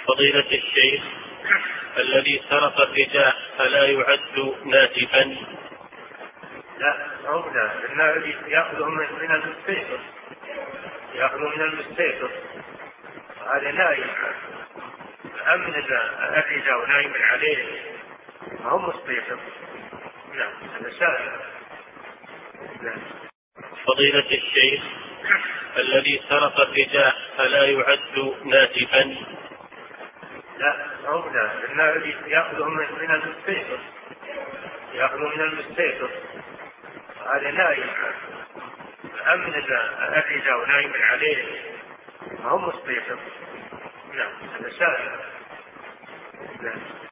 فضيلة الشيخ، الذي سرق الرجاء ألا يعد ناتفا؟ لا، هو لا، يأخذ من المستيقظ، يأخذ من المستيقظ، هذا نائم. أمن الرجاء ونائم عليه ما هو مستيقظ. نعم، هذا سائل. نعم. فضيلة الشيخ، الذي سرق الرجاء ألا يعد ناتفا؟ لا، هو لا، يأخذ من المستيقظ، يأخذ من المستيقظ، هذا نائم. أمن الرجاء ونائم عليه ما هو مستيقظ. نعم، هذا سائل. نعم.